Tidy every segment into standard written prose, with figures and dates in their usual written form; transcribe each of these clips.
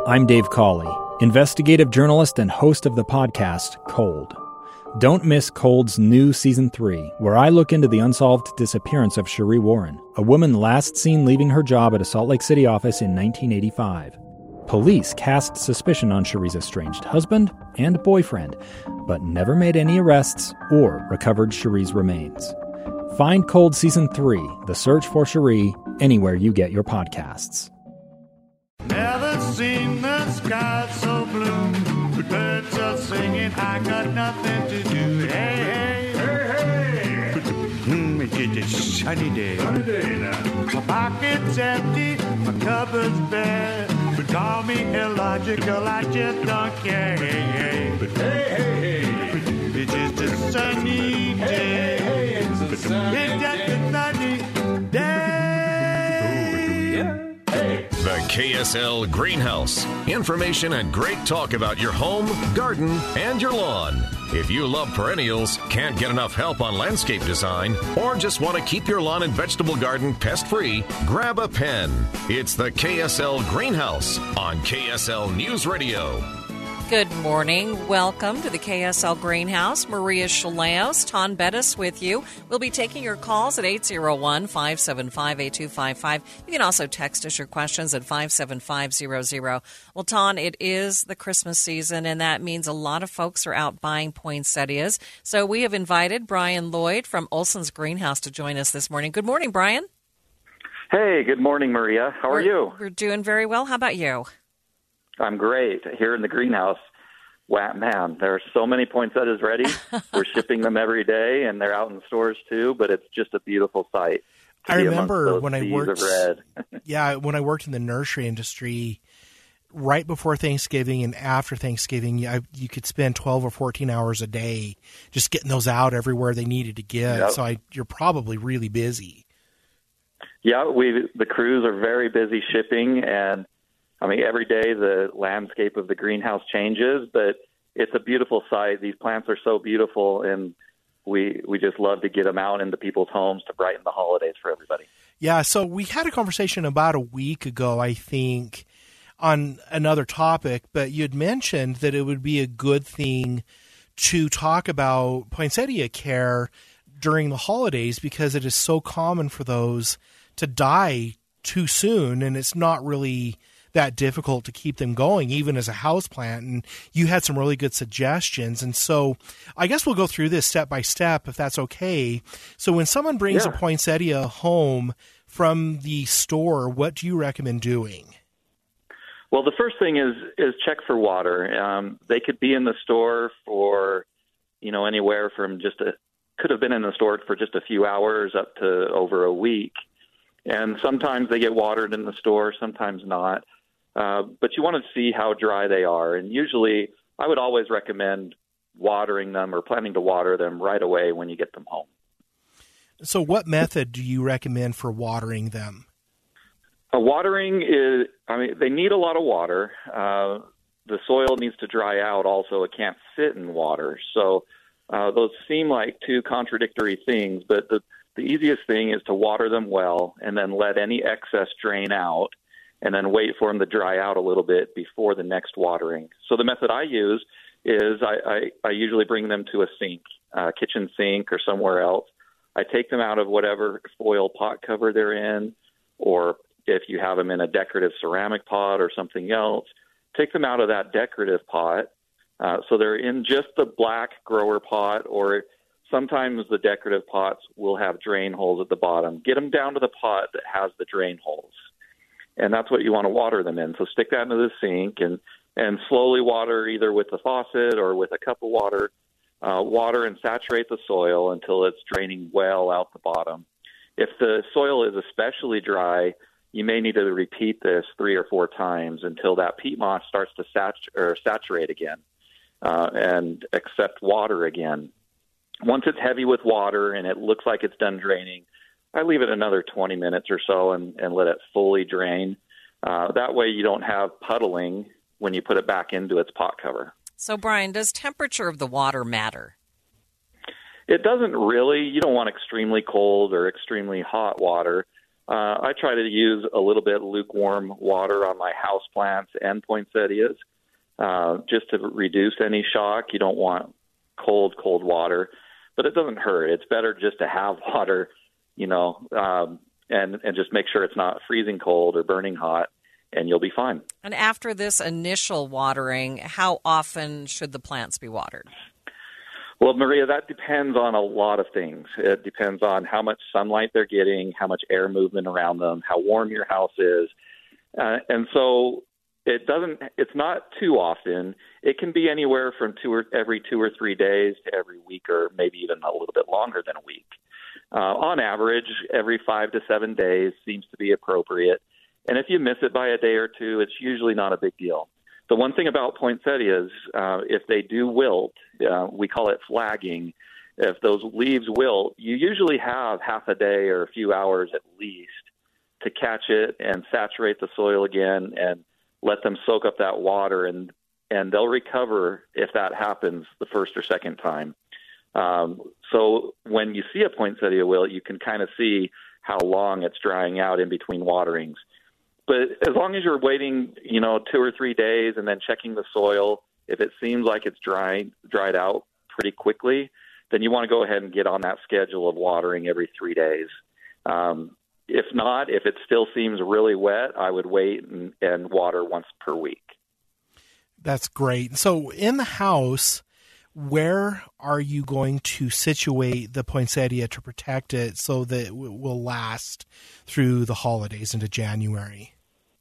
I'm Dave Cawley, investigative journalist and host of the podcast Cold. Don't miss Cold's new Season 3, where I look into the unsolved disappearance of Sheree Warren, a woman last seen leaving her job at a Salt Lake City office in 1985. Police cast suspicion on Sheree's estranged husband and boyfriend, but never made any arrests or recovered Sheree's remains. Find Cold Season 3, The Search for Sheree, anywhere you get your podcasts. Never seen the sky so blue. The birds are singing, I got nothing to do. Hey, hey, hey, hey. It's a sunny day. Sunny day now. My pocket's empty, my cupboard's bare. But call me illogical, I just don't care. Hey, hey, hey, hey, hey. It's just a sunny day. Hey, hey, it's a sunny day. The KSL Greenhouse. Information and great talk about your home, garden, and your lawn. If you love perennials, can't get enough help on landscape design, or just want to keep your lawn and vegetable garden pest-free, grab a pen. It's the KSL Greenhouse on KSL News Radio. Good morning. Welcome to the KSL Greenhouse. Maria Chaleos, Ton Bettis with you. We'll be taking your calls at 801-575-8255. You can also text us your questions at 57500. Well, Ton, it is the Christmas season, and that means a lot of folks are out buying poinsettias. So we have invited Brian Lloyd from Olson's Greenhouse to join us this morning. Good morning, Brian. Hey, good morning, Maria. How are you? We're doing very well. How about you? I'm great. Here in the greenhouse, wow, man, there are so many poinsettias ready. We're shipping them every day, and they're out in stores too, but it's just a beautiful sight. I remember when I worked when I worked in the nursery industry, right before Thanksgiving and after Thanksgiving, you could spend 12 or 14 hours a day just getting those out everywhere they needed to get. Yep. So you're probably really busy. Yeah, the crews are very busy shipping, and I mean, every day the landscape of the greenhouse changes, but it's a beautiful sight. These plants are so beautiful, and we just love to get them out into people's homes to brighten the holidays for everybody. Yeah, so we had a conversation about a week ago, I think, on another topic, but you had mentioned that it would be a good thing to talk about poinsettia care during the holidays because it is so common for those to die too soon, and it's not really that difficult to keep them going, even as a houseplant. And you had some really good suggestions. And so I guess we'll go through this step by step, if that's okay. So when someone brings a poinsettia home from the store, what do you recommend doing? Well, the first thing is check for water. They could be in the store for, anywhere from could have been in the store for just a few hours up to over a week. And sometimes they get watered in the store, sometimes not. But you want to see how dry they are. And usually I would always recommend watering them or planning to water them right away when you get them home. So what method do you recommend for watering them? Watering they need a lot of water. The soil needs to dry out also. It can't sit in water. So those seem like two contradictory things, but the easiest thing is to water them well and then let any excess drain out and then wait for them to dry out a little bit before the next watering. So the method I use is I usually bring them to a sink, kitchen sink or somewhere else. I take them out of whatever foil pot cover they're in, or if you have them in a decorative ceramic pot or something else, take them out of that decorative pot. So they're in just the black grower pot, or sometimes the decorative pots will have drain holes at the bottom. Get them down to the pot that has the drain holes. And that's what you want to water them in. So stick that into the sink and slowly water either with the faucet or with a cup of water. Water and saturate the soil until it's draining well out the bottom. If the soil is especially dry, you may need to repeat this 3 or 4 times until that peat moss starts to saturate again and accept water again. Once it's heavy with water and it looks like it's done draining, I leave it another 20 minutes or so and let it fully drain. That way you don't have puddling when you put it back into its pot cover. So, Brian, does temperature of the water matter? It doesn't really. You don't want extremely cold or extremely hot water. I try to use a little bit lukewarm water on my house plants and poinsettias, just to reduce any shock. You don't want cold water, but it doesn't hurt. It's better just to have water, and just make sure it's not freezing cold or burning hot, and you'll be fine. And after this initial watering, how often should the plants be watered? Well, Maria, that depends on a lot of things. It depends on how much sunlight they're getting, how much air movement around them, how warm your house is. And so it's not too often. It can be anywhere from every 2 or 3 days to every week, or maybe even a little bit longer than a week. On average, every 5 to 7 days seems to be appropriate. And if you miss it by a day or two, it's usually not a big deal. The one thing about poinsettias, if they do wilt, we call it flagging. If those leaves wilt, you usually have half a day or a few hours at least to catch it and saturate the soil again and let them soak up that water, and they'll recover if that happens the first or second time. So when you see a poinsettia wilt, you can kind of see how long it's drying out in between waterings. But as long as you're waiting, 2 or 3 days and then checking the soil, if it seems like it's dried out pretty quickly, then you want to go ahead and get on that schedule of watering every 3 days. If not, if it still seems really wet, I would wait and water once per week. That's great. So in the house, where are you going to situate the poinsettia to protect it so that it will last through the holidays into January?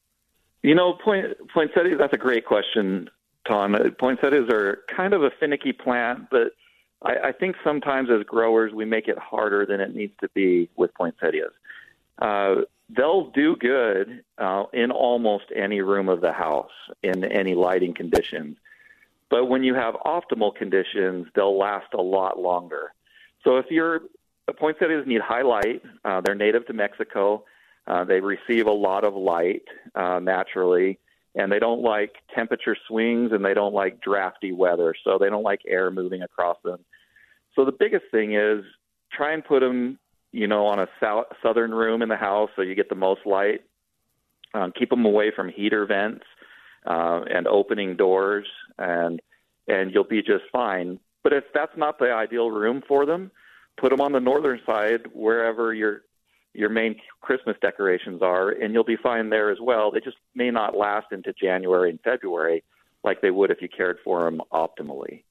Poinsettias, that's a great question, Tom. Poinsettias are kind of a finicky plant, but I think sometimes as growers we make it harder than it needs to be with poinsettias. They'll do good in almost any room of the house, in any lighting conditions. But when you have optimal conditions, they'll last a lot longer. So if poinsettias need high light, they're native to Mexico. They receive a lot of light naturally, and they don't like temperature swings, and they don't like drafty weather, so they don't like air moving across them. So the biggest thing is try and put them, on a southern room in the house so you get the most light. Keep them away from heater vents and opening doors, and you'll be just fine. But if that's not the ideal room for them, put them on the northern side wherever your main Christmas decorations are, and you'll be fine there as well. They just may not last into January and February like they would if you cared for them optimally.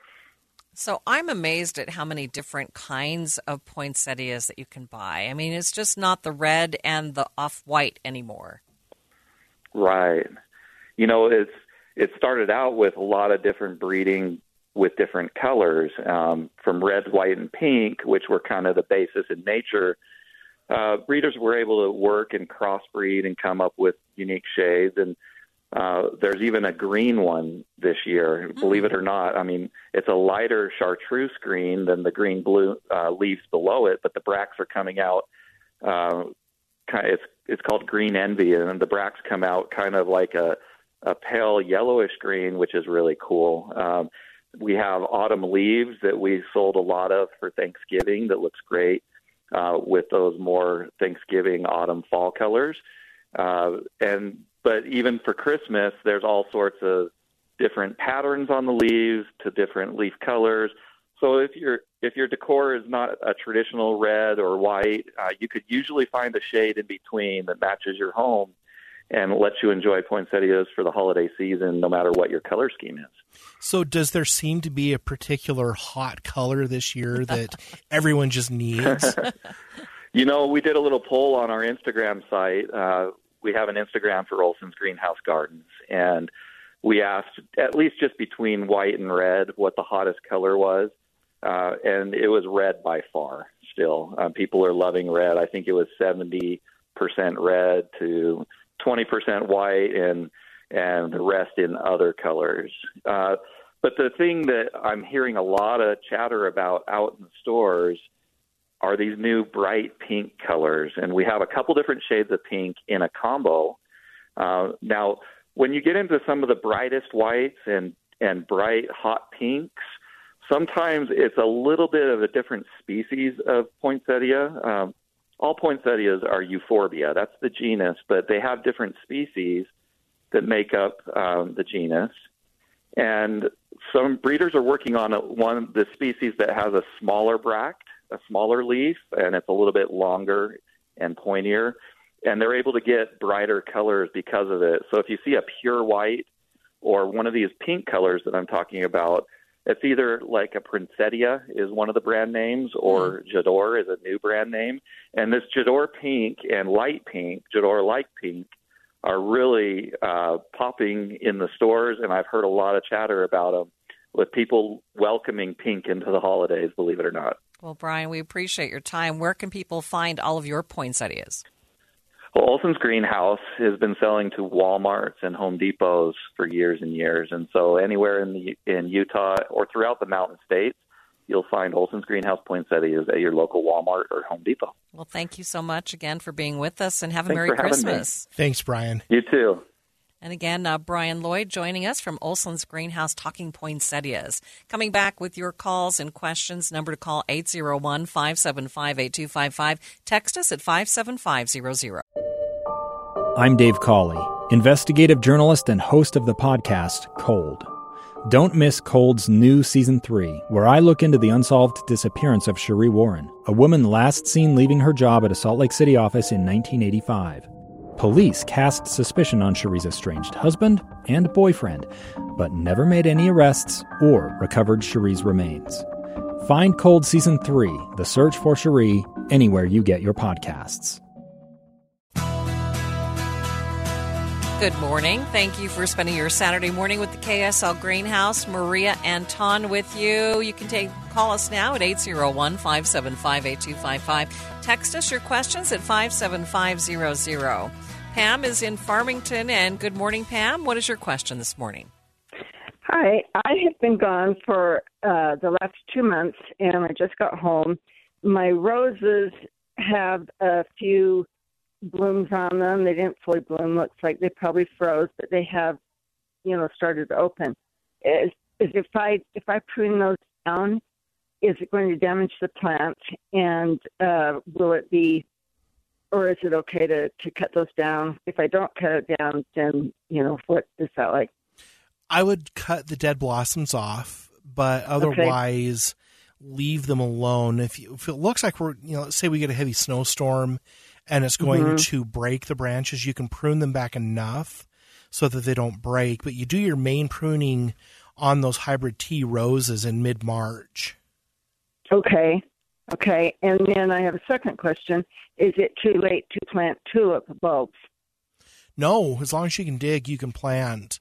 So I'm amazed at how many different kinds of poinsettias that you can buy. I mean, it's just not the red and the off-white anymore. Right. It started out with a lot of different breeding with different colors, from red, white, and pink, which were kind of the basis in nature. Breeders were able to work and crossbreed and come up with unique shades, and there's even a green one this year, believe it or not. I mean, it's a lighter chartreuse green than the green-blue leaves below it, but the bracts are coming out. It's called green envy, and the bracts come out kind of like a pale yellowish green, which is really cool. We have autumn leaves that we sold a lot of for Thanksgiving that looks great with those more Thanksgiving, autumn, fall colors. But even for Christmas, there's all sorts of different patterns on the leaves to different leaf colors. So if your decor is not a traditional red or white, you could usually find a shade in between that matches your home and lets you enjoy poinsettias for the holiday season, no matter what your color scheme is. So does there seem to be a particular hot color this year that everyone just needs? We did a little poll on our Instagram site. We have an Instagram for Olson's Greenhouse Gardens, and we asked at least just between white and red what the hottest color was, and it was red by far still. People are loving red. I think it was 70% red to 20% white, and the rest in other colors. But the thing that I'm hearing a lot of chatter about out in the stores are these new bright pink colors, and we have a couple different shades of pink in a combo. Now, when you get into some of the brightest whites and bright hot pinks, sometimes it's a little bit of a different species of poinsettia. all poinsettias are euphorbia. That's the genus, but they have different species that make up the genus. And some breeders are working on the species that has a smaller bract, a smaller leaf, and it's a little bit longer and pointier. And they're able to get brighter colors because of it. So if you see a pure white or one of these pink colors that I'm talking about, it's either like a Poinsettia is one of the brand names, or J'adore is a new brand name. And this J'adore pink and light pink, J'adore light pink, are really popping in the stores, and I've heard a lot of chatter about them with people welcoming pink into the holidays, believe it or not. Well, Brian, we appreciate your time. Where can people find all of your poinsettias? Well, Olson's Greenhouse has been selling to Walmarts and Home Depots for years and years, and so anywhere in Utah or throughout the Mountain States, you'll find Olson's Greenhouse poinsettias at your local Walmart or Home Depot. Well, thank you so much again for being with us, and have a Merry Christmas. Thanks, Brian. You too. And again, Brian Lloyd joining us from Olson's Greenhouse talking poinsettias. Coming back with your calls and questions. Number to call 801-575-8255. Text us at 57500. I'm Dave Cawley, investigative journalist and host of the podcast Cold. Don't miss Cold's new Season 3, where I look into the unsolved disappearance of Sheree Warren, a woman last seen leaving her job at a Salt Lake City office in 1985. Police cast suspicion on Sheree's estranged husband and boyfriend, but never made any arrests or recovered Sheree's remains. Find Cold Season 3, The Search for Sheree, anywhere you get your podcasts. Good morning. Thank you for spending your Saturday morning with the KSL Greenhouse. Maria Anton with you. You can call us now at 801-575-8255. Text us your questions at 57500. Pam is in Farmington, and good morning, Pam. What is your question this morning? Hi. I have been gone for the last 2 months, and I just got home. My roses have a few blooms on them. They didn't fully bloom. Looks like they probably froze, but they have, started to open. If I prune those down, is it going to damage the plant? And will it be, or is it okay to cut those down? If I don't cut it down, then, what is that like? I would cut the dead blossoms off, but otherwise leave them alone. If it looks like we're, let's say we get a heavy snowstorm and it's going to break the branches, you can prune them back enough so that they don't break. But you do your main pruning on those hybrid tea roses in mid-March. Okay. And then I have a second question. Is it too late to plant tulip bulbs? No. As long as you can dig, you can plant.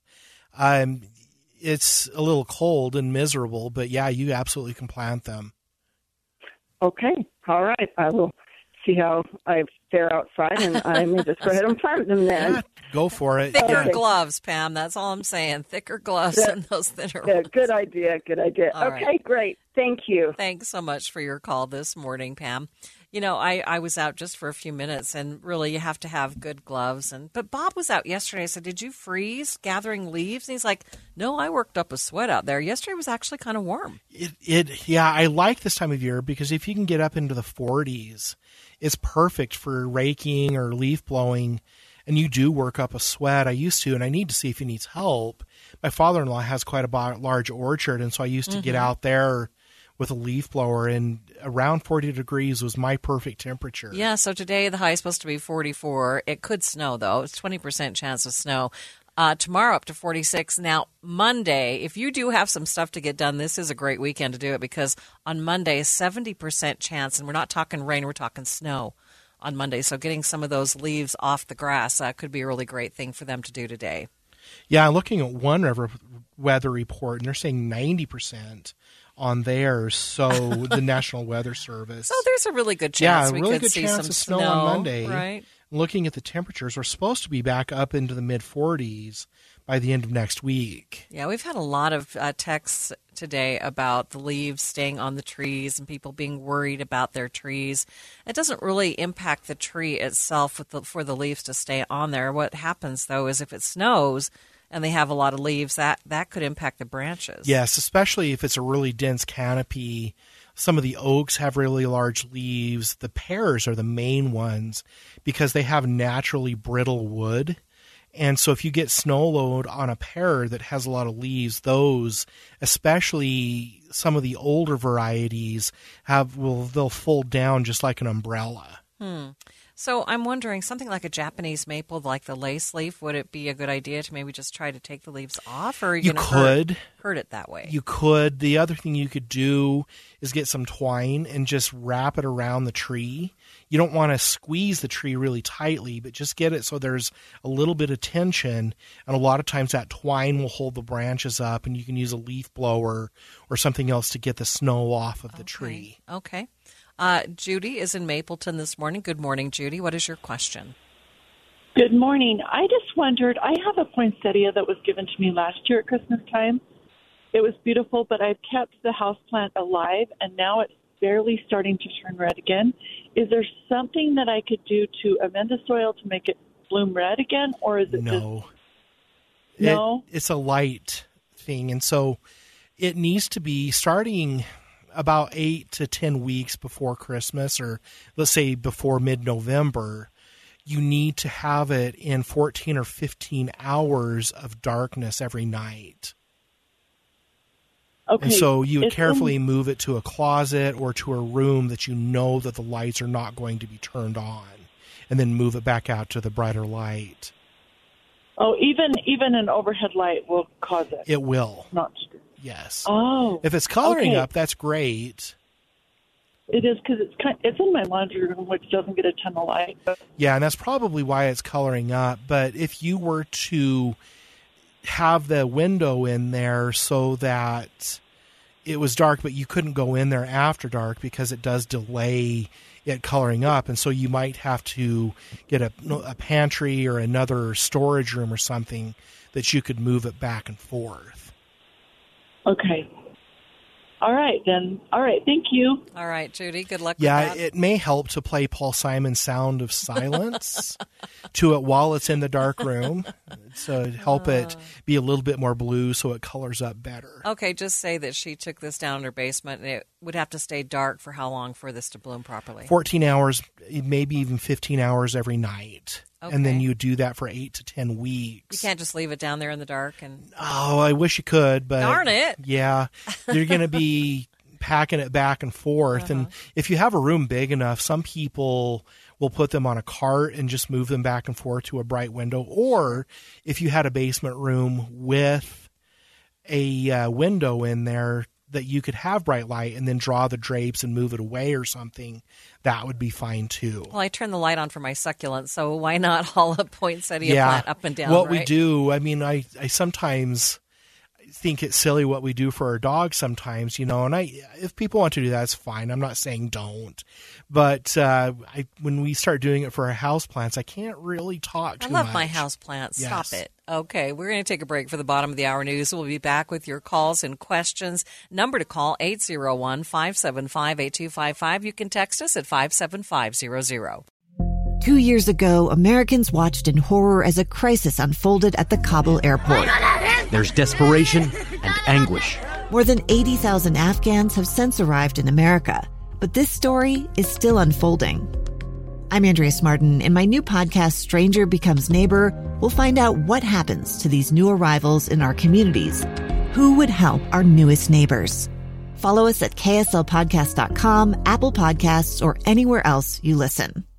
It's a little cold and miserable, but yeah, you absolutely can plant them. Okay. All right. I will see how I fare outside, and I may just go ahead and plant them then. Yeah, go for it. Thicker gloves, Pam. That's all I'm saying. Thicker gloves and those thinner ones. Good idea. All right. Great. Thank you. Thanks so much for your call this morning, Pam. I was out just for a few minutes, and really you have to have good gloves. But Bob was out yesterday. I said, did you freeze gathering leaves? And he's like, no, I worked up a sweat out there. Yesterday was actually kind of warm. I like this time of year because if you can get up into the 40s, it's perfect for raking or leaf blowing, and you do work up a sweat. I used to, and I need to see if he needs help. My father-in-law has quite a large orchard, and so I used to get out there with a leaf blower, and around 40 degrees was my perfect temperature. Yeah, so today the high is supposed to be 44. It could snow, though. It's 20% chance of snow. Tomorrow up to 46. Now, Monday, if you do have some stuff to get done, this is a great weekend to do it because on Monday, 70% chance, and we're not talking rain, we're talking snow on Monday. So getting some of those leaves off the grass could be a really great thing for them to do today. Yeah, I'm looking at One River weather report, and they're saying 90% on theirs, so the National Weather Service. So there's a really good chance we could good see chance some of snow on Monday. Right? Looking at the temperatures, we're supposed to be back up into the mid-40s by the end of next week. Yeah, we've had a lot of texts today about the leaves staying on the trees and people being worried about their trees. It doesn't really impact the tree itself for the leaves to stay on there. What happens, though, is if it snows and they have a lot of leaves, that could impact the branches. Yes, especially if it's a really dense canopy Some of the oaks have really large leaves. The pears are the main ones because they have naturally brittle wood. And so if you get snow load on a pear that has a lot of leaves, those, especially some of the older varieties, they'll fold down just like an umbrella. So I'm wondering, something like a Japanese maple, like the lace leaf, would it be a good idea to maybe just try to take the leaves off? Or are you going to hurt it that way? You could. The other thing you could do is get some twine and just wrap it around the tree. You don't want to squeeze the tree really tightly, but just get it so there's a little bit of tension. And a lot of times that twine will hold the branches up, and you can use a leaf blower or something else to get the snow off of the tree. Okay. Judy is in Mapleton this morning. Good morning, Judy. What is your question? Good morning. I just wondered, I have a poinsettia that was given to me last year at Christmas time. It was beautiful, but I've kept the houseplant alive, and now it's barely starting to turn red again. Is there something that I could do to amend the soil to make it bloom red again, or is it No. It's a light thing, and so it needs to be starting about 8 to 10 weeks before Christmas, or let's say before mid-November. You need to have it in 14 or 15 hours of darkness every night. Okay. And so you would carefully move it to a closet or to a room that you know that the lights are not going to be turned on, and then move it back out to the brighter light. Oh, even an overhead light will cause it. It will. Not. Yes. Oh. If it's coloring up, that's great. It is, because it's in my laundry room, which doesn't get a ton of light. Yeah, and that's probably why it's coloring up. But if you were to have the window in there so that it was dark, but you couldn't go in there after dark because it does delay it coloring up, and so you might have to get a pantry or another storage room or something that you could move it back and forth. Okay. All right, then. All right, thank you. All right, Judy, good luck with Yeah, that. it may help to play Paul Simon's Sound of Silence to it while it's in the dark room. So help it be a little bit more blue so it colors up better. Okay, just say that she took this down in her basement, and it would have to stay dark for how long for this to bloom properly? 14 hours, maybe even 15 hours every night. Okay. And then you do that for 8 to 10 weeks. You can't just leave it down there in the dark. Oh, I wish you could, but darn it. Yeah, you're going to be packing it back and forth. And if you have a room big enough, some people will put them on a cart and just move them back and forth to a bright window. Or if you had a basement room with a window in there that you could have bright light and then draw the drapes and move it away or something, that would be fine too. Well, I turn the light on for my succulents, so why not haul a poinsettia plant up and down? What we do, I mean, I sometimes think it's silly what we do for our dogs sometimes, and if people want to do that, it's fine. I'm not saying don't. But when we start doing it for our houseplants, I can't really talk too much. I love my houseplants. Stop it. Okay, we're going to take a break for the bottom of the hour news. We'll be back with your calls and questions. Number to call, 801-575-8255. You can text us at 57500. 2 years ago, Americans watched in horror as a crisis unfolded at the Kabul airport. There's desperation and anguish. More than 80,000 Afghans have since arrived in America, but this story is still unfolding. I'm Andrea Smartin. In my new podcast, Stranger Becomes Neighbor, we'll find out what happens to these new arrivals in our communities. Who would help our newest neighbors? Follow us at kslpodcast.com, Apple Podcasts, or anywhere else you listen.